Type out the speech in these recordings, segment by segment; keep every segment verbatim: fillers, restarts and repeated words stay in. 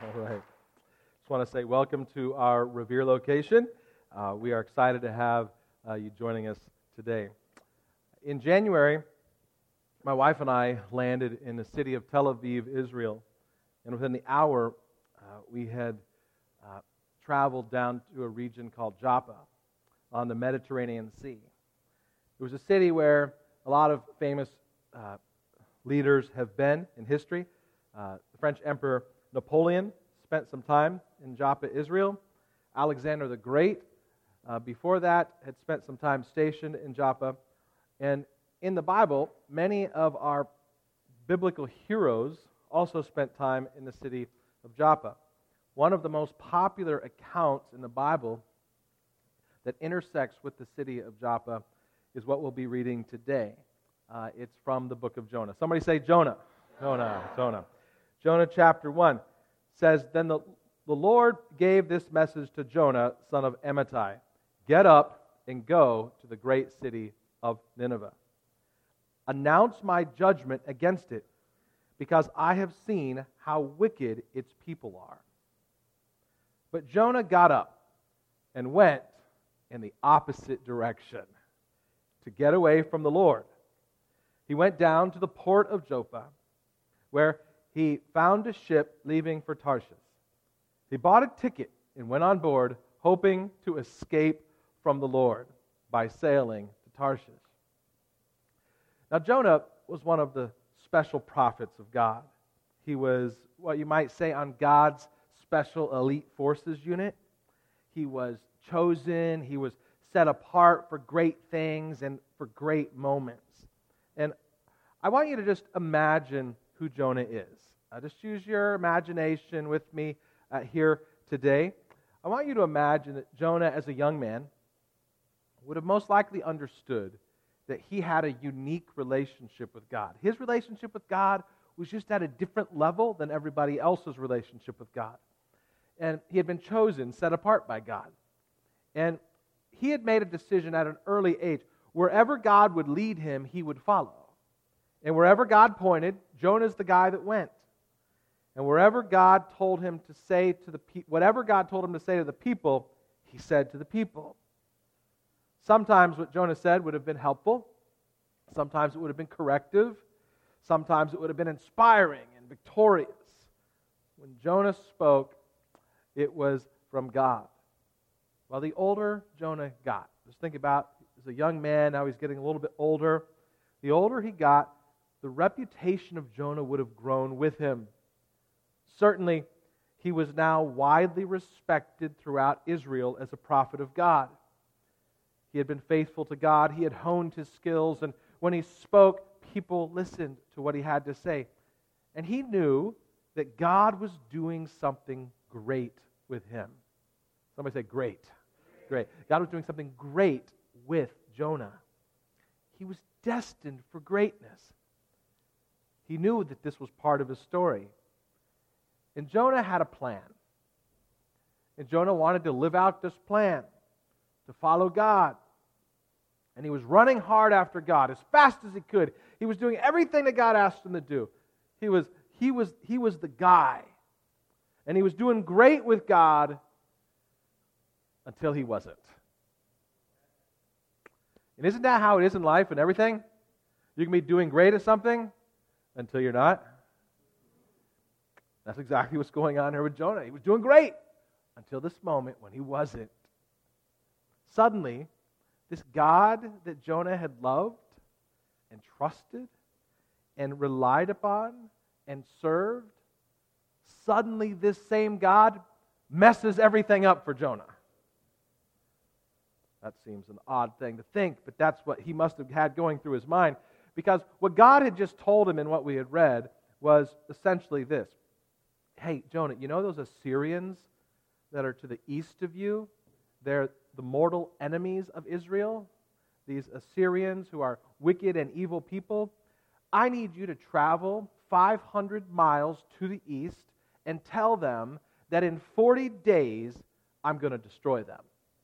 All right. Just want to say welcome to our Revere location. Uh, we are excited to have uh, you joining us today. In January, my wife and I landed in the city of Tel Aviv, Israel, and within the hour, uh, we had uh, traveled down to a region called Joppa on the Mediterranean Sea. It was a city where a lot of famous uh, leaders have been in history. Uh, the French Emperor Napoleon spent some time in Joppa, Israel. Alexander the Great, uh, before that, had spent some time stationed in Joppa. And in the Bible, many of our biblical heroes also spent time in the city of Joppa. One of the most popular accounts in the Bible that intersects with the city of Joppa is what we'll be reading today. Uh, it's from the book of Jonah. Somebody say Jonah. Jonah, Jonah. Jonah chapter one says, Then the, the Lord gave this message to Jonah, son of Amittai. Get up and go to the great city of Nineveh. Announce my judgment against it, because I have seen how wicked its people are. But Jonah got up and went in the opposite direction to get away from the Lord. He went down to the port of Joppa, where he found a ship leaving for Tarshish. He bought a ticket and went on board, hoping to escape from the Lord by sailing to Tarshish. Now, Jonah was one of the special prophets of God. He was what you might say on God's special elite forces unit. He was chosen, he was set apart for great things and for great moments. And I want you to just imagine who Jonah is. Uh, just use your imagination with me uh, here today. I want you to imagine that Jonah, as a young man, would have most likely understood that he had a unique relationship with God. His relationship with God was just at a different level than everybody else's relationship with God. And he had been chosen, set apart by God. And he had made a decision at an early age. Wherever God would lead him, he would follow. And wherever God pointed, Jonah's the guy that went. And wherever God told him to say to the people, whatever God told him to say to the people, he said to the people. Sometimes what Jonah said would have been helpful. Sometimes it would have been corrective. Sometimes it would have been inspiring and victorious. When Jonah spoke, it was from God. Well, the older Jonah got, just think about, as a young man, now he's getting a little bit older. The older he got, the reputation of Jonah would have grown with him. Certainly, he was now widely respected throughout Israel as a prophet of God. He had been faithful to God. He had honed his skills, and when he spoke, people listened to what he had to say. And he knew that God was doing something great with him. Somebody say, great. Great. God was doing something great with Jonah. He was destined for greatness. He knew that this was part of his story. And Jonah had a plan. And Jonah wanted to live out this plan, to follow God. And he was running hard after God as fast as he could. He was doing everything that God asked him to do. He was, he was, he was the guy. And he was doing great with God until he wasn't. And isn't that how it is in life and everything? You can be doing great at something until you're not. That's exactly what's going on here with Jonah. He was doing great until this moment when he wasn't. Suddenly, this God that Jonah had loved and trusted and relied upon and served, suddenly this same God messes everything up for Jonah. That seems an odd thing to think, but that's what he must have had going through his mind, because what God had just told him in what we had read was essentially this. Hey, Jonah, you know those Assyrians that are to the east of you? They're the mortal enemies of Israel. These Assyrians who are wicked and evil people. I need you to travel five hundred miles to the east and tell them that in forty days I'm going to destroy them.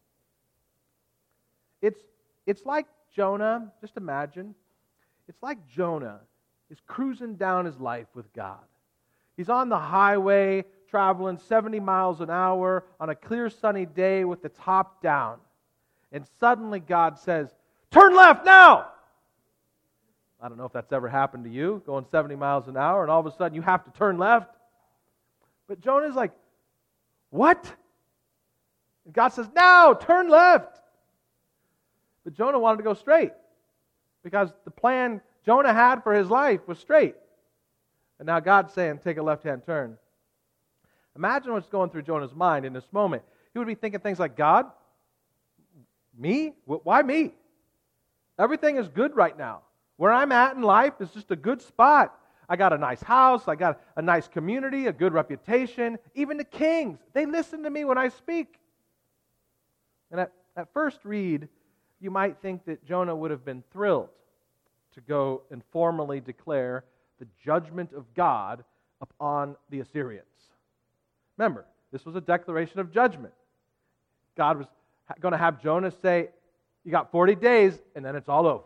It's, it's like Jonah, just imagine, it's like Jonah is cruising down his life with God. He's on the highway, traveling seventy miles an hour on a clear sunny day with the top down. And suddenly God says, "Turn left now!" I don't know if that's ever happened to you, going seventy miles an hour, and all of a sudden you have to turn left. But Jonah's like, "What?" And God says, "Now, turn left." But Jonah wanted to go straight because the plan Jonah had for his life was straight. And now God's saying, "Take a left-hand turn." Imagine what's going through Jonah's mind in this moment. He would be thinking things like, "God, me? Why me? Everything is good right now. Where I'm at in life is just a good spot. I got a nice house, I got a nice community, a good reputation. Even the kings, they listen to me when I speak." And at, at first read, you might think that Jonah would have been thrilled to go and formally declare the judgment of God upon the Assyrians. Remember, this was a declaration of judgment. God was going to have Jonah say, "You got forty days, and then it's all over."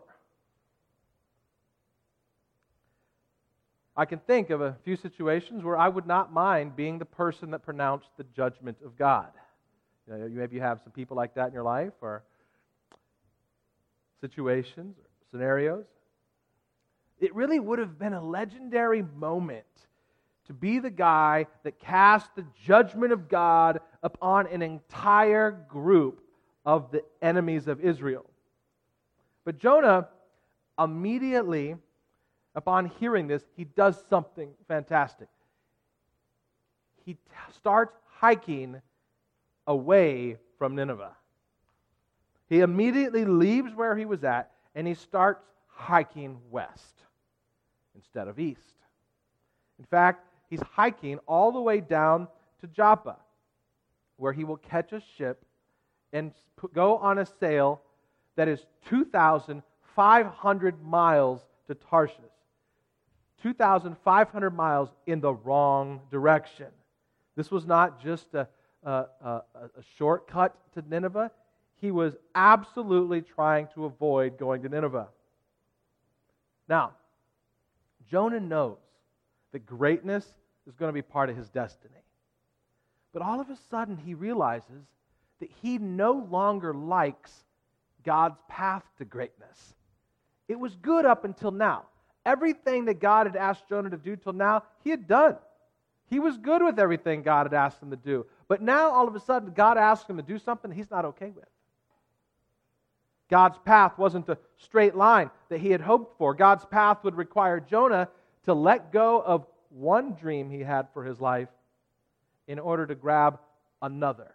I can think of a few situations where I would not mind being the person that pronounced the judgment of God. You know, maybe you have some people like that in your life, or situations, or scenarios. It really would have been a legendary moment to be the guy that cast the judgment of God upon an entire group of the enemies of Israel. But Jonah immediately, upon hearing this, he does something fantastic. He t- starts hiking away from Nineveh. He immediately leaves where he was at, and he starts hiking west instead of east. In fact, he's hiking all the way down to Joppa, where he will catch a ship and go on a sail that is two thousand five hundred miles to Tarshish. two thousand five hundred miles in the wrong direction. This was not just a, a, a, a shortcut to Nineveh. He was absolutely trying to avoid going to Nineveh. Now, Jonah knows that greatness is going to be part of his destiny. But all of a sudden he realizes that he no longer likes God's path to greatness. It was good up until now. Everything that God had asked Jonah to do till now, he had done. He was good with everything God had asked him to do. But now, all of a sudden, God asked him to do something he's not okay with. God's path wasn't the straight line that he had hoped for. God's path would require Jonah to let go of one dream he had for his life in order to grab another.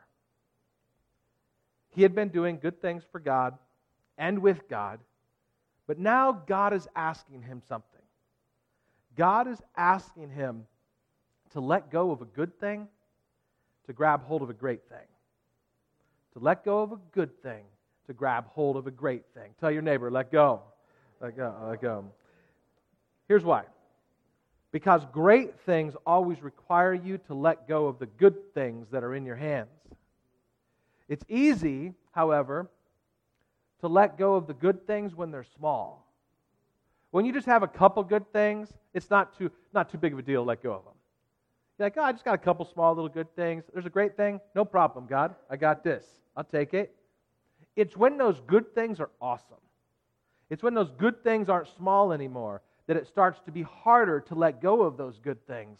He had been doing good things for God and with God, but now God is asking him something. God is asking him to let go of a good thing to grab hold of a great thing. To let go of a good thing to grab hold of a great thing. Tell your neighbor, let go. Let go, let go. Here's why. Because great things always require you to let go of the good things that are in your hands. It's easy, however, to let go of the good things when they're small. When you just have a couple good things, it's not too not too big of a deal to let go of them. You're like, "Oh, I just got a couple small little good things. There's a great thing. No problem, God. I got this. I'll take it." It's when those good things are awesome. It's when those good things aren't small anymore that it starts to be harder to let go of those good things.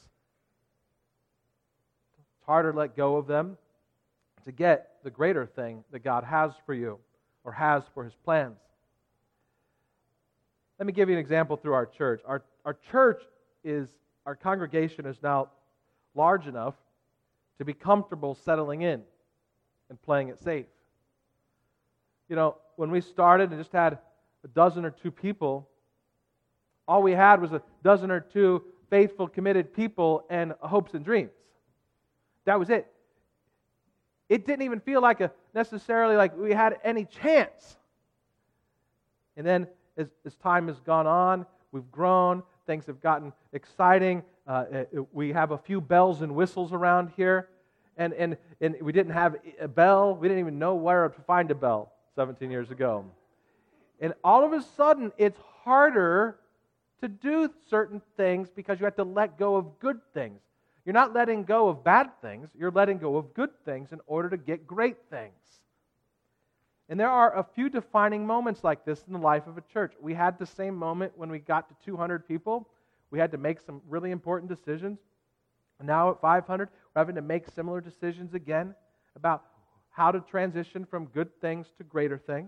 It's harder to let go of them to get the greater thing that God has for you or has for His plans. Let me give you an example through our church. Our, our church is, our congregation is now large enough to be comfortable settling in and playing it safe. You know, when we started and just had a dozen or two people, all we had was a dozen or two faithful, committed people and hopes and dreams. That was it. It didn't even feel like a necessarily like we had any chance. And then as, as time has gone on, we've grown, things have gotten exciting. Uh, we have a few bells and whistles around here. And, and, and we didn't have a bell. We didn't even know where to find a bell seventeen years ago. And all of a sudden, it's harder to do certain things because you have to let go of good things. You're not letting go of bad things. You're letting go of good things in order to get great things. And there are a few defining moments like this in the life of a church. We had the same moment when we got to two hundred people. We had to make some really important decisions. And now at five hundred, we're having to make similar decisions again about how to transition from good things to greater things.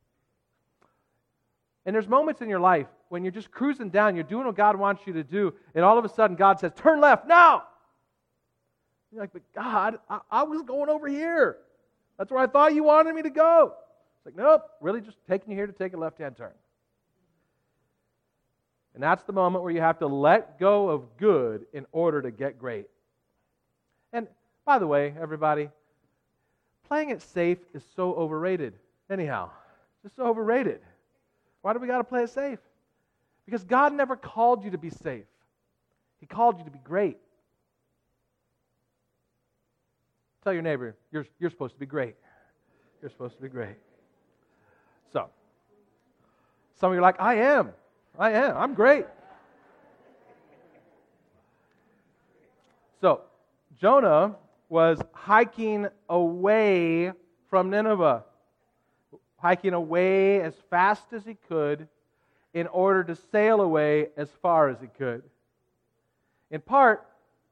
And there's moments in your life when you're just cruising down, you're doing what God wants you to do, and all of a sudden God says, turn left now! You're like, but God, I, I was going over here. That's where I thought you wanted me to go. It's like, nope, really just taking you here to take a left-hand turn. And that's the moment where you have to let go of good in order to get great. And by the way, everybody, playing it safe is so overrated. Anyhow, it's just so overrated. Why do we got to play it safe? Because God never called you to be safe. He called you to be great. Tell your neighbor, you're, you're supposed to be great. You're supposed to be great. So, some of you are like, I am. I am. I'm great. So, Jonah was hiking away from Nineveh, hiking away as fast as he could in order to sail away as far as he could. In part,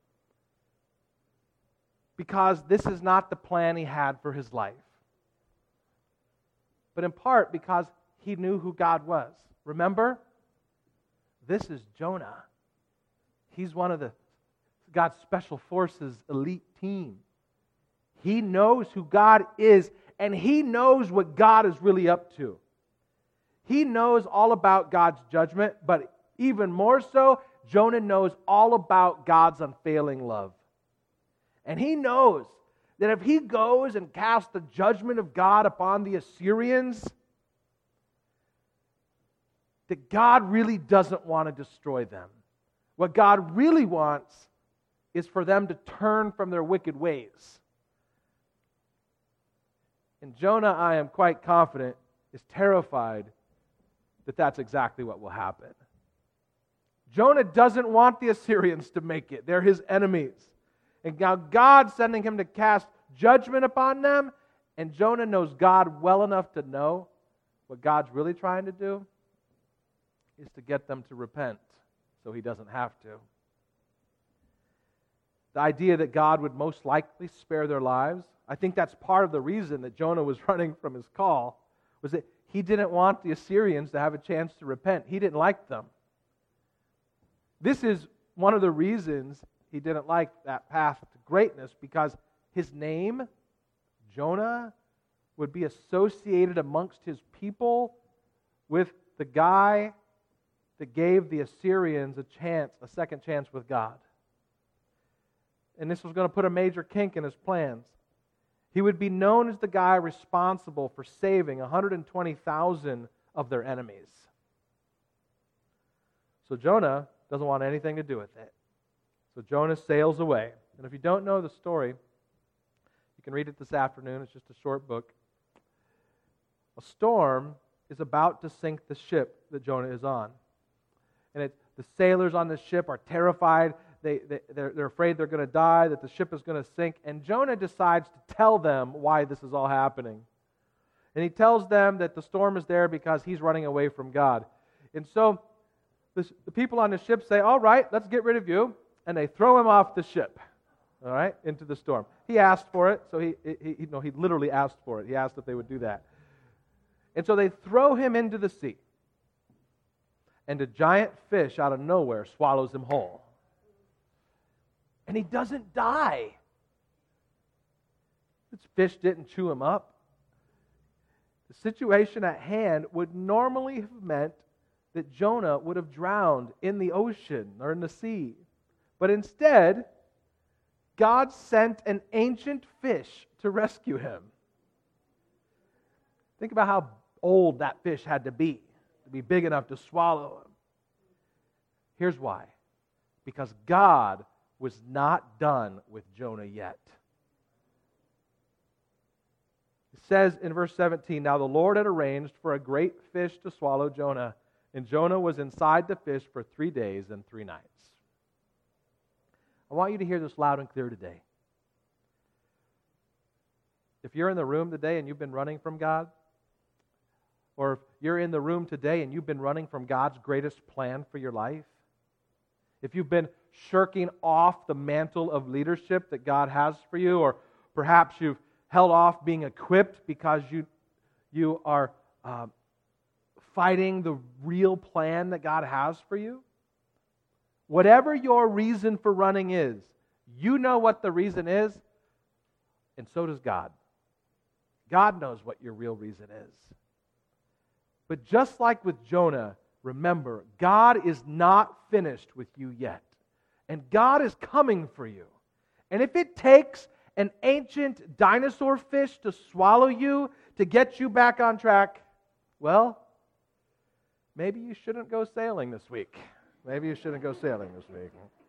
because this is not the plan he had for his life. But in part because he knew who God was. Remember? This is Jonah. He's one of the God's Special Forces elite team. He knows who God is, and he knows what God is really up to. He knows all about God's judgment, but even more so, Jonah knows all about God's unfailing love. And he knows that if he goes and casts the judgment of God upon the Assyrians, that God really doesn't want to destroy them. What God really wants is for them to turn from their wicked ways. And Jonah, I am quite confident, is terrified that that's exactly what will happen. Jonah doesn't want the Assyrians to make it. They're his enemies. And now God's sending him to cast judgment upon them, and Jonah knows God well enough to know what God's really trying to do is to get them to repent so he doesn't have to. The idea that God would most likely spare their lives, I think that's part of the reason that Jonah was running from his call, was that he didn't want the Assyrians to have a chance to repent. He didn't like them. This is one of the reasons he didn't like that path to greatness, because his name, Jonah, would be associated amongst his people with the guy that gave the Assyrians a chance, a second chance with God. And this was going to put a major kink in his plans. He would be known as the guy responsible for saving one hundred twenty thousand of their enemies. So Jonah doesn't want anything to do with it. So Jonah sails away. And if you don't know the story, you can read it this afternoon. It's just a short book. A storm is about to sink the ship that Jonah is on. And it, the sailors on the ship are terrified. They, they, they're, they're afraid they're going to die, that the ship is going to sink. And Jonah decides to tell them why this is all happening. And he tells them that the storm is there because he's running away from God. And so the, the people on the ship say, all right, let's get rid of you. And they throw him off the ship, all right, into the storm. He asked for it, so he, he, he, no, he literally asked for it. He asked if they would do that. And so they throw him into the sea. And a giant fish out of nowhere swallows him whole. And he doesn't die. This fish didn't chew him up. The situation at hand would normally have meant that Jonah would have drowned in the ocean or in the sea. But instead, God sent an ancient fish to rescue him. Think about how old that fish had to be to be big enough to swallow him. Here's why. Because God was not done with Jonah yet. It says in verse seventeen, now the Lord had arranged for a great fish to swallow Jonah. And Jonah was inside the fish for three days and three nights. I want you to hear this loud and clear today. If you're in the room today and you've been running from God, or if you're in the room today and you've been running from God's greatest plan for your life, if you've been shirking off the mantle of leadership that God has for you, or perhaps you've held off being equipped because you, you are uh, fighting the real plan that God has for you, whatever your reason for running is, you know what the reason is, and so does God. God knows what your real reason is. But just like with Jonah, remember, God is not finished with you yet. And God is coming for you. And if it takes an ancient dinosaur fish to swallow you to get you back on track, well, maybe you shouldn't go sailing this week. Maybe you shouldn't go sailing this week.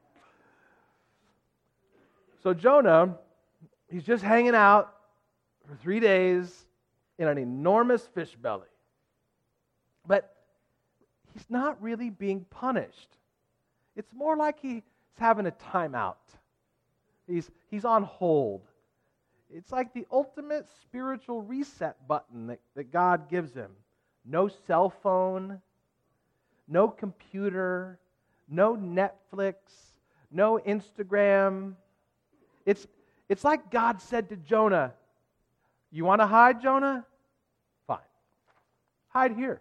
So Jonah, he's just hanging out for three days in an enormous fish belly. But he's not really being punished. It's more like he's having a timeout. He's, he's on hold. It's like the ultimate spiritual reset button that, that God gives him. No cell phone, no computer, no Netflix, no Instagram. It's, it's like God said to Jonah, you want to hide, Jonah? Fine. Hide here.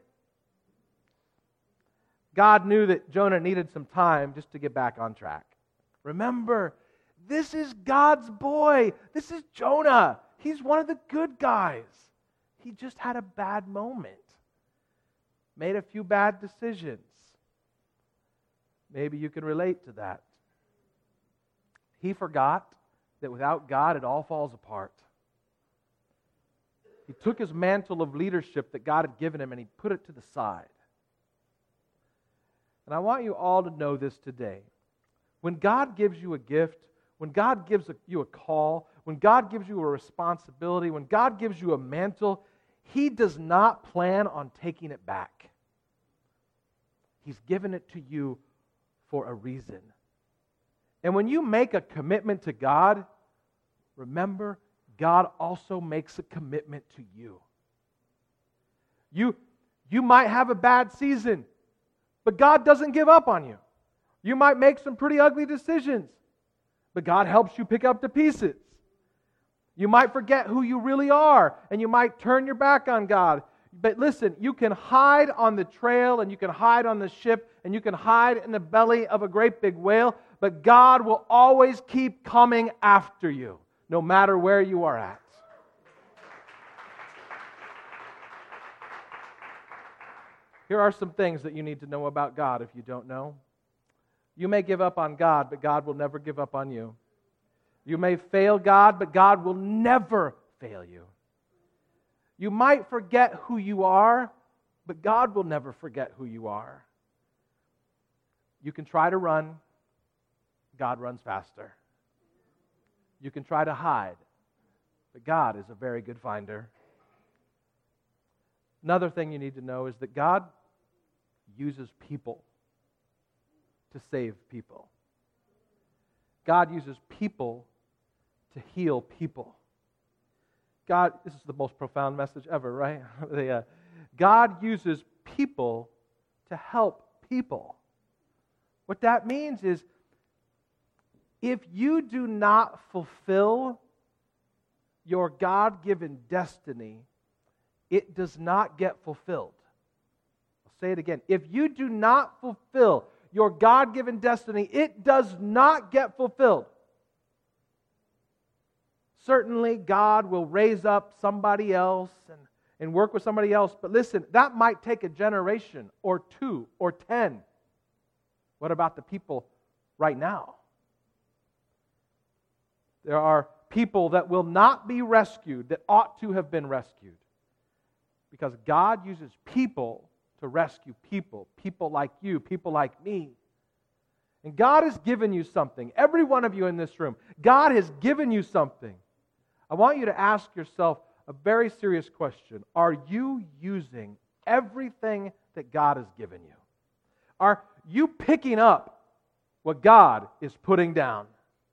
God knew that Jonah needed some time just to get back on track. Remember, this is God's boy. This is Jonah. He's one of the good guys. He just had a bad moment. Made a few bad decisions. Maybe you can relate to that. He forgot that without God it all falls apart. He took his mantle of leadership that God had given him and he put it to the side. And I want you all to know this today. When God gives you a gift, when God gives you a call, when God gives you a responsibility, when God gives you a mantle, He does not plan on taking it back. He's given it to you for a reason. And when you make a commitment to God, remember, God also makes a commitment to you. You, you might have a bad season, but God doesn't give up on you. You might make some pretty ugly decisions, but God helps you pick up the pieces. You might forget who you really are, and you might turn your back on God. But listen, you can hide on the trail, and you can hide on the ship, and you can hide in the belly of a great big whale, but God will always keep coming after you, no matter where you are at. Here are some things that you need to know about God if you don't know. You may give up on God, but God will never give up on you. You may fail God, but God will never fail you. You might forget who you are, but God will never forget who you are. You can try to run, God runs faster. You can try to hide, but God is a very good finder. Another thing you need to know is that God uses people to save people. God uses people to heal people. God, this is the most profound message ever, right? the, uh, God uses people to help people. What that means is, if you do not fulfill your God-given destiny, it does not get fulfilled. I'll say it again. If you do not fulfill your God-given destiny, it does not get fulfilled. Certainly, God will raise up somebody else and, and work with somebody else. But listen, that might take a generation or two or ten. What about the people right now? There are people that will not be rescued that ought to have been rescued. Because God uses people to rescue people. People like you, people like me. And God has given you something. Every one of you in this room, God has given you something. I want you to ask yourself a very serious question. Are you using everything that God has given you? Are you picking up what God is putting down?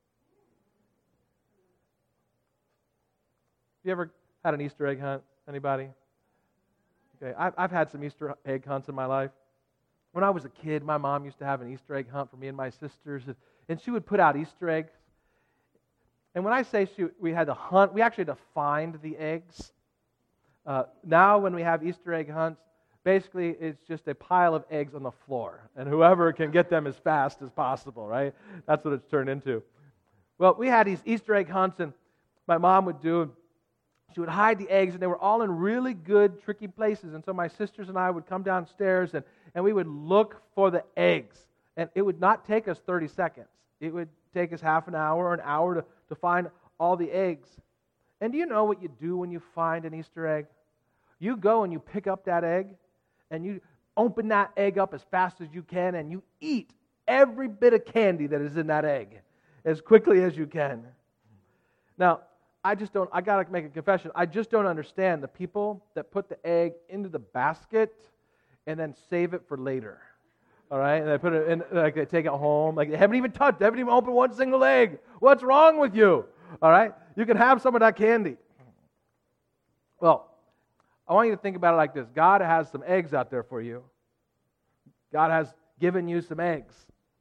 You ever had an Easter egg hunt? Anybody? Okay, I've, I've had some Easter egg hunts in my life. When I was a kid, my mom used to have an Easter egg hunt for me and my sisters, and she would put out Easter eggs. And when I say she, we had to hunt, we actually had to find the eggs. Uh, now when we have Easter egg hunts, basically it's just a pile of eggs on the floor, and whoever can get them as fast as possible, right? That's what it's turned into. Well, we had these Easter egg hunts, and my mom would do, she would hide the eggs, and they were all in really good, tricky places. And so my sisters and I would come downstairs, and, and we would look for the eggs. And it would not take us thirty seconds. It would take us half an hour or an hour to, to find all the eggs. And do you know what you do when you find an Easter egg? You go and you pick up that egg, and you open that egg up as fast as you can, and you eat every bit of candy that is in that egg as quickly as you can. Now, I just don't, I got to make a confession. I just don't understand the people that put the egg into the basket and then save it for later. All right? And they put it in, like they take it home. Like they haven't even touched, they haven't even opened one single egg. What's wrong with you? All right? You can have some of that candy. Well, I want you to think about it like this. God has some eggs out there for you. God has given you some eggs.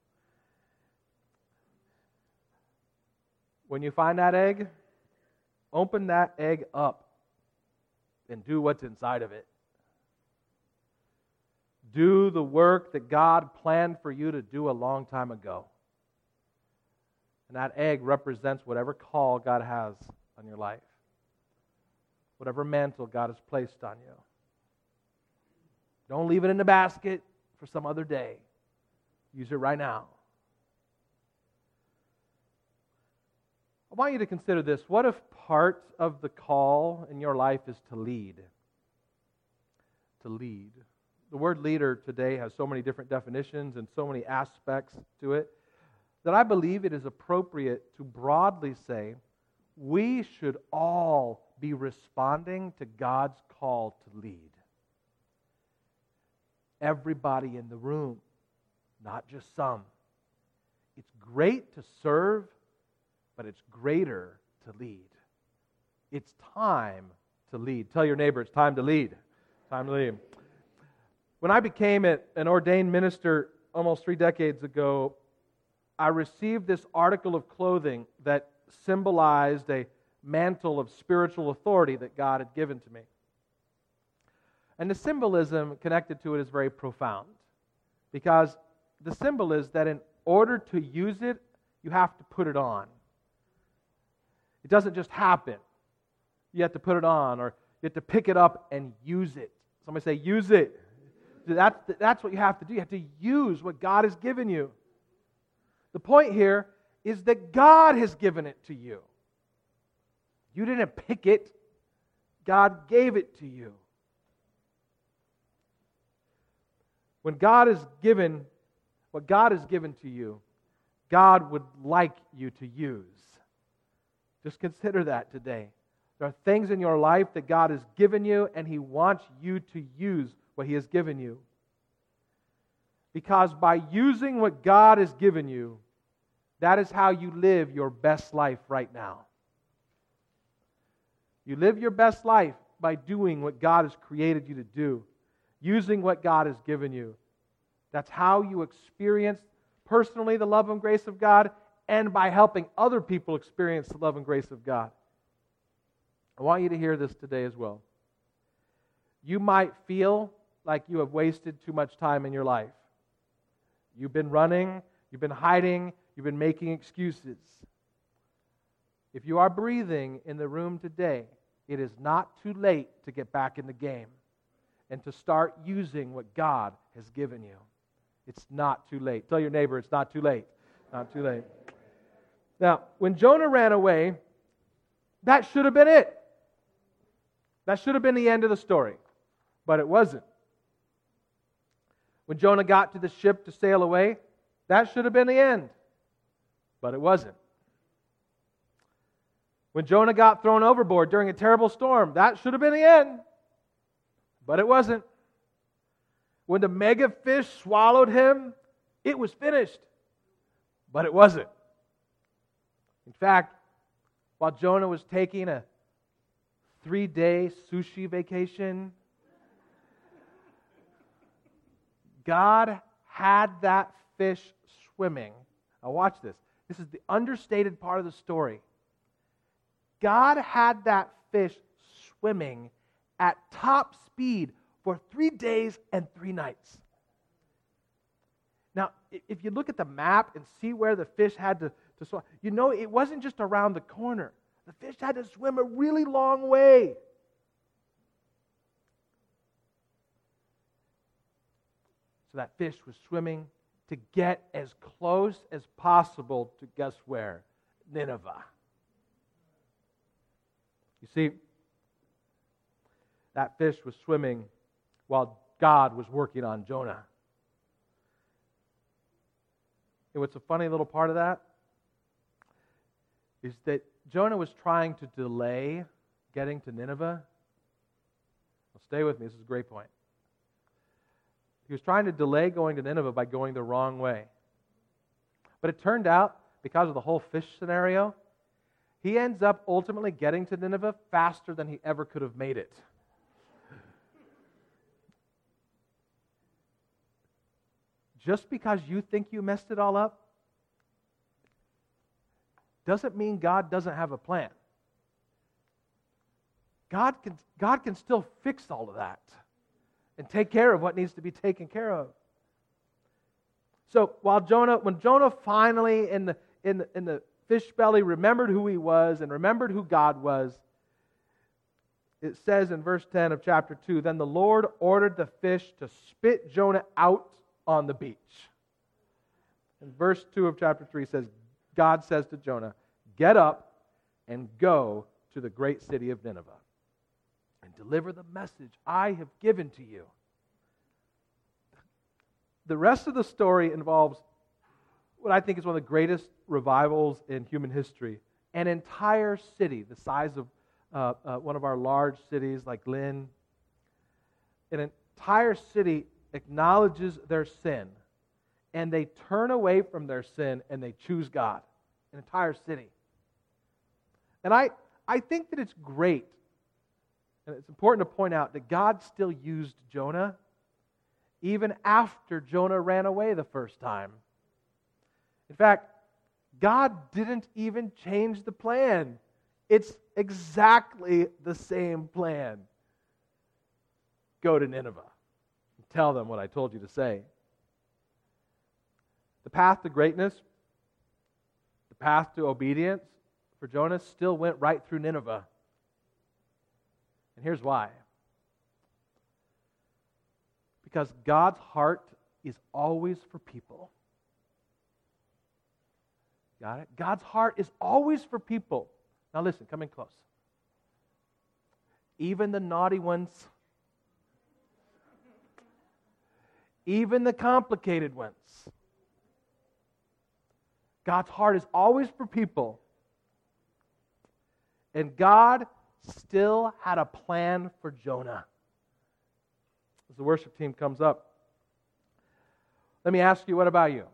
When you find that egg, open that egg up and do what's inside of it. Do the work that God planned for you to do a long time ago. And that egg represents whatever call God has on your life. Whatever mantle God has placed on you. Don't leave it in the basket for some other day. Use it right now. I want you to consider this. What if part of the call in your life is to lead? To lead. The word leader today has so many different definitions and so many aspects to it that I believe it is appropriate to broadly say we should all be responding to God's call to lead. Everybody in the room, not just some. It's great to serve, but it's greater to lead. It's time to lead. Tell your neighbor it's time to lead. Time to lead. When I became an ordained minister almost three decades ago, I received this article of clothing that symbolized a mantle of spiritual authority that God had given to me. And the symbolism connected to it is very profound, because the symbol is that in order to use it, you have to put it on. It doesn't just happen. You have to put it on, or you have to pick it up and use it. Somebody say, use it. That's, that's what you have to do. You have to use what God has given you. The point here is that God has given it to you. You didn't pick it. God gave it to you. When God has given what God has given to you, God would like you to use. Just consider that today. There are things in your life that God has given you, and He wants you to use what He has given you. Because by using what God has given you, that is how you live your best life right now. You live your best life by doing what God has created you to do, using what God has given you. That's how you experience personally the love and grace of God, and by helping other people experience the love and grace of God. I want you to hear this today as well. You might feel like you have wasted too much time in your life. You've been running, you've been hiding, you've been making excuses. If you are breathing in the room today, it is not too late to get back in the game and to start using what God has given you. It's not too late. Tell your neighbor it's not too late. Not too late. Now, when Jonah ran away, that should have been it. That should have been the end of the story, but it wasn't. When Jonah got to the ship to sail away, that should have been the end, but it wasn't. When Jonah got thrown overboard during a terrible storm, that should have been the end, but it wasn't. when the mega fish swallowed him, it was finished. But it wasn't. In fact, while Jonah was taking a three-day sushi vacation, God had that fish swimming. Now watch this. This is the understated part of the story. God had that fish swimming at top speed for three days and three nights. Now, if you look at the map and see where the fish had to, to swim, you know it wasn't just around the corner. The fish had to swim a really long way. So that fish was swimming to get as close as possible to, guess where? Nineveh. You see, that fish was swimming while God was working on Jonah. And what's a funny little part of that is that Jonah was trying to delay getting to Nineveh. Well, stay with me, this is a great point. He was trying to delay going to Nineveh by going the wrong way. But it turned out, because of the whole fish scenario, he ends up ultimately getting to Nineveh faster than he ever could have made it. Just because you think you messed it all up doesn't mean God doesn't have a plan. God can, God can still fix all of that and take care of what needs to be taken care of. So while Jonah, when Jonah finally in the in the, in the fish belly remembered who he was and remembered who God was, it says in verse ten of chapter two, then the Lord ordered the fish to spit Jonah out on the beach. And verse two of chapter three says, God says to Jonah, get up and go to the great city of Nineveh and deliver the message I have given to you. The rest of the story involves what I think is one of the greatest revivals in human history. An entire city, the size of uh, uh, one of our large cities like Lynn, an entire city acknowledges their sin, and they turn away from their sin and they choose God. An entire city. And I, I think that it's great, and it's important to point out that God still used Jonah even after Jonah ran away the first time. In fact, God didn't even change the plan. It's exactly the same plan. Go to Nineveh. Tell them what I told you to say. The path to greatness, the path to obedience for Jonah still went right through Nineveh. And here's why. Because God's heart is always for people. Got it? God's heart is always for people. Now listen, come in close. Even the naughty ones, even the complicated ones. God's heart is always for people. And God still had a plan for Jonah. As the worship team comes up, let me ask you, what about you?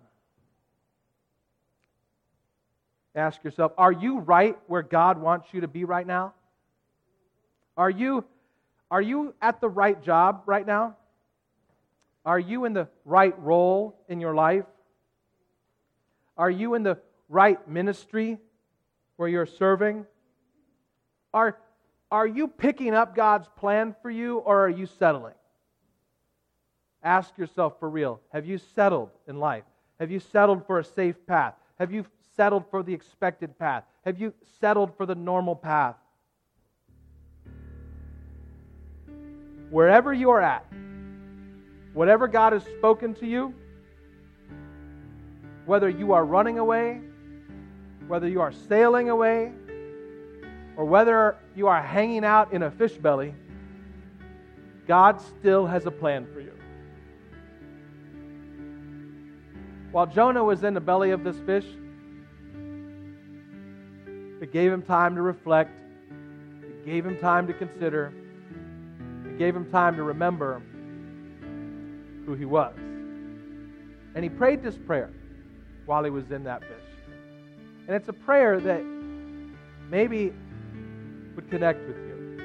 Ask yourself, are you right where God wants you to be right now? Are you, are you at the right job right now? Are you in the right role in your life? Are you in the right ministry where you're serving? Are, are you picking up God's plan for you, or are you settling? Ask yourself for real, have you settled in life? Have you settled for a safe path? Have you settled for the expected path? Have you settled for the normal path? Wherever you are at, whatever God has spoken to you, whether you are running away, whether you are sailing away, or whether you are hanging out in a fish belly, God still has a plan for you. While Jonah was in the belly of this fish, it gave him time to reflect. It gave him time to consider. It gave him time to remember who he was. And he prayed this prayer while he was in that fish. And it's a prayer that maybe would connect with you.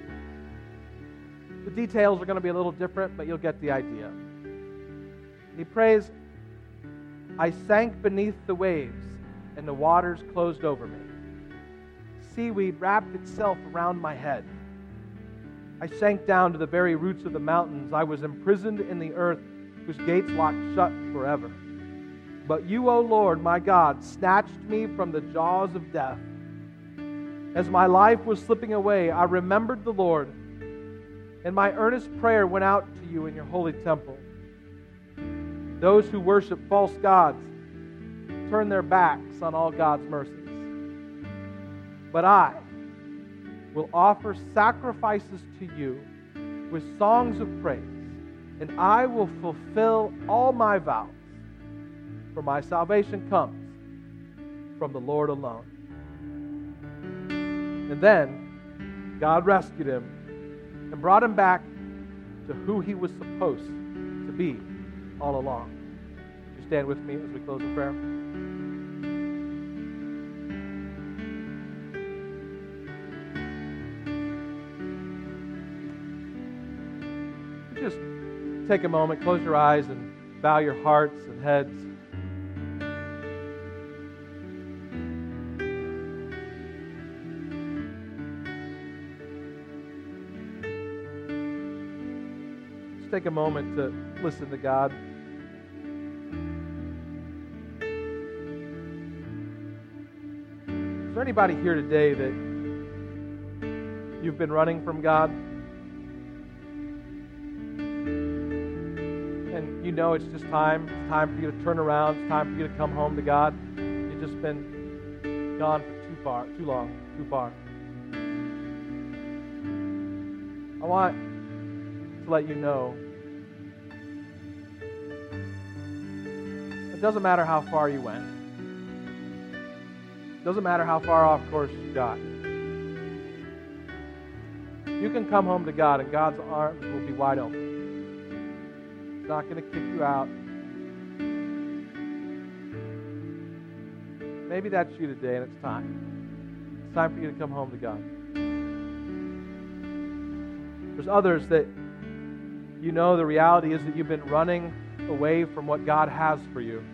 The details are going to be a little different, but you'll get the idea. He prays, I sank beneath the waves, and the waters closed over me. Seaweed wrapped itself around my head. I sank down to the very roots of the mountains. I was imprisoned in the earth, whose gates locked shut forever. But you, O Lord, my God, snatched me from the jaws of death. As my life was slipping away, I remembered the Lord, and my earnest prayer went out to you in your holy temple. Those who worship false gods turn their backs on all God's mercies. But I will offer sacrifices to you with songs of praise, and I will fulfill all my vows, for my salvation comes from the Lord alone. And then God rescued him and brought him back to who he was supposed to be all along. Would you stand with me as we close in prayer? Just take a moment, close your eyes, and bow your hearts and heads. Just take a moment to listen to God. Is there anybody here today that you've been running from God? And you know it's just time. It's time for you to turn around. It's time for you to come home to God. You've just been gone for too far, too long, too far. I want to let you know it doesn't matter how far you went. It doesn't matter how far off course you got. You can come home to God, and God's arms will be wide open. He's not going to kick you out. Maybe that's you today, and it's time. It's time for you to come home to God. There's others that you know the reality is that you've been running away from what God has for you.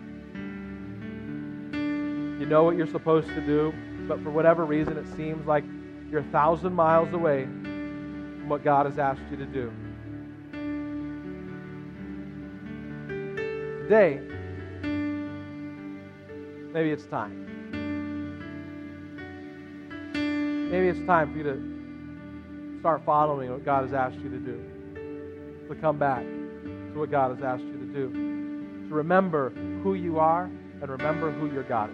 You know what you're supposed to do, but for whatever reason it seems like you're a thousand miles away from what God has asked you to do. Today, maybe it's time. Maybe it's time for you to start following what God has asked you to do. To come back to what God has asked you to do. To remember who you are and remember who your God is.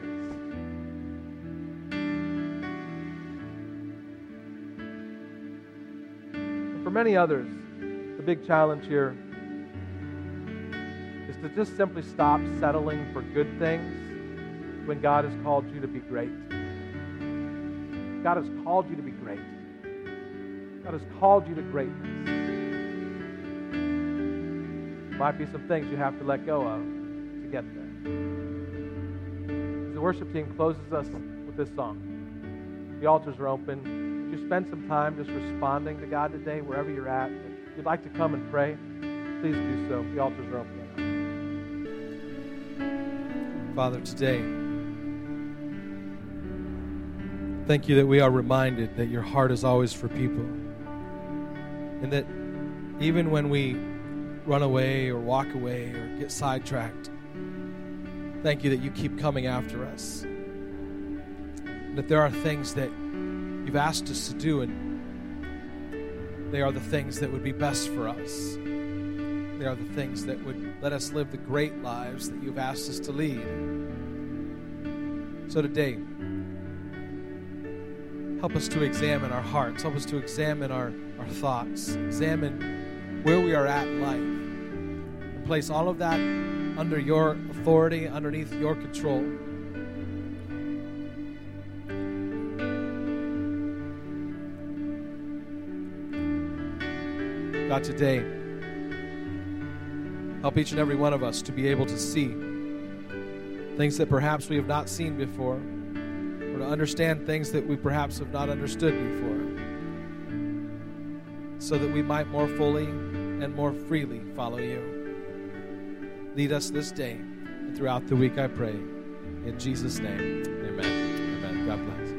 And for many others, the big challenge here is to just simply stop settling for good things when God has called you to be great. God has called you to be great. God has called you to greatness. Might be some things you have to let go of to get there. As the worship team closes us with this song, the altars are open. Would you spend some time just responding to God today, wherever you're at? If you'd like to come and pray, please do so. The altars are open. Father, today, thank you that we are reminded that your heart is always for people. And that even when we run away or walk away or get sidetracked, thank you that you keep coming after us. And that there are things that you've asked us to do, and they are the things that would be best for us. They are the things that would let us live the great lives that you've asked us to lead. So today, help us to examine our hearts. Help us to examine our, our thoughts. Examine where we are at in life. And place all of that under your authority, underneath your control. God, today, Help each and every one of us to be able to see things that perhaps we have not seen before, or to understand things that we perhaps have not understood before, so that we might more fully and more freely follow you. Lead us this day and throughout the week, I pray. In Jesus' name, amen. Amen. God bless.